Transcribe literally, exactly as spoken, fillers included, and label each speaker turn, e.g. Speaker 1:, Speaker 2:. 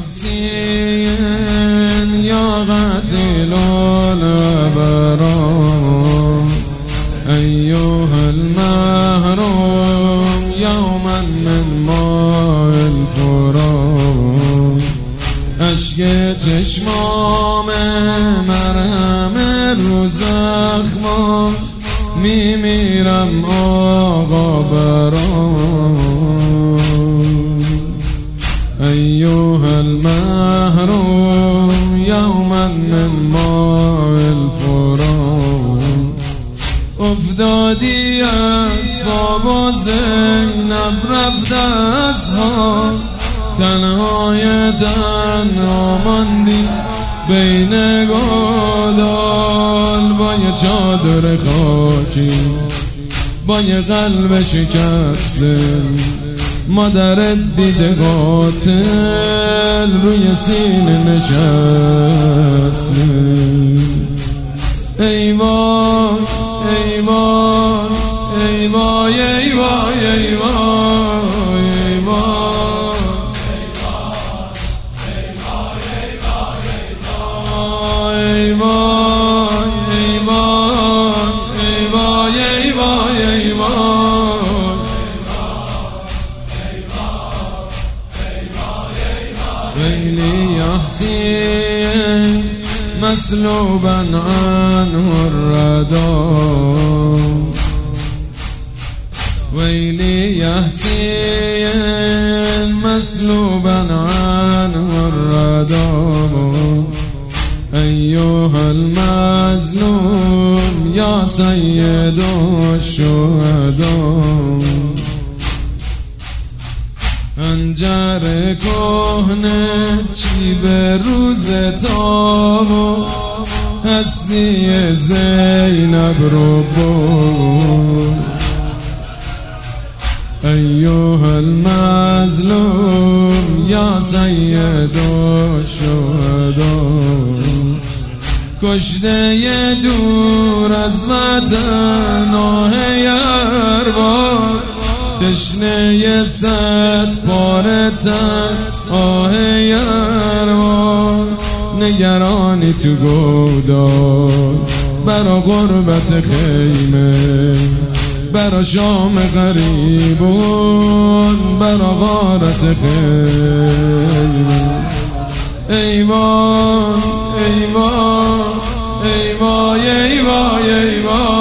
Speaker 1: حسين يا قاتل الأبرار أيها المهروم يوما من ماء الفرات اشک چشمام مرهم رو زخمام میمیرم آقا برام ایها المحروم یوما من ماء الفرات افتادی از بابا زینب رفت از ها تنهای تنها ماندی بین گودال با یه چادر خاکی با یه قلب شکسته مادرت دیده قاتل روی سینه نشسته ای وای ای وای ای وای ای وای ای وای ای وای ويلي يا حسين مسلوبا عنه الردى ويلي يا حسين مسلوبا عنه الردى أيها المظلوم يا سيد الشهداء انجر کهنه چی به روز تاب هستی زینب رو بود ایها المظلوم یا سید الشهداء کشته دور از وطن آه ارباب تشنه صد باره تن آه ارباب نگرانی تو گودال برا غربت خیمه برا شام غریبون برا غارت خیمه ای وای ای وای ای وای ای وای ای وای